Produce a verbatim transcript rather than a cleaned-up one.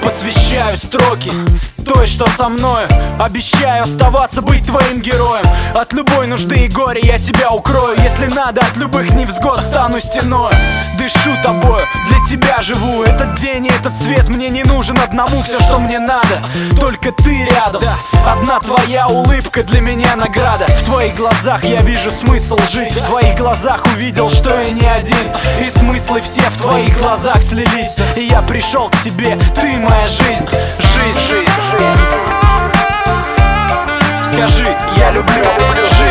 посвящаю строки той, что со мною. Обещаю оставаться, быть твоим героем. От любой нужды и горя я тебя укрою. Если надо, от любых невзгод стану стеной. Дышу тобою, для тебя живу. Этот день и этот свет мне не нужен одному. Все, что мне надо, только ты рядом. Одна твоя улыбка для меня награда. В твоих глазах я вижу смысл жить. В твоих глазах увидел, что я не один. И смыслы все в твоих глазах слились. И я пришел к тебе, ты моя жизнь. Жизнь, жизнь, жизнь. Скажи, я люблю, люблю жизнь.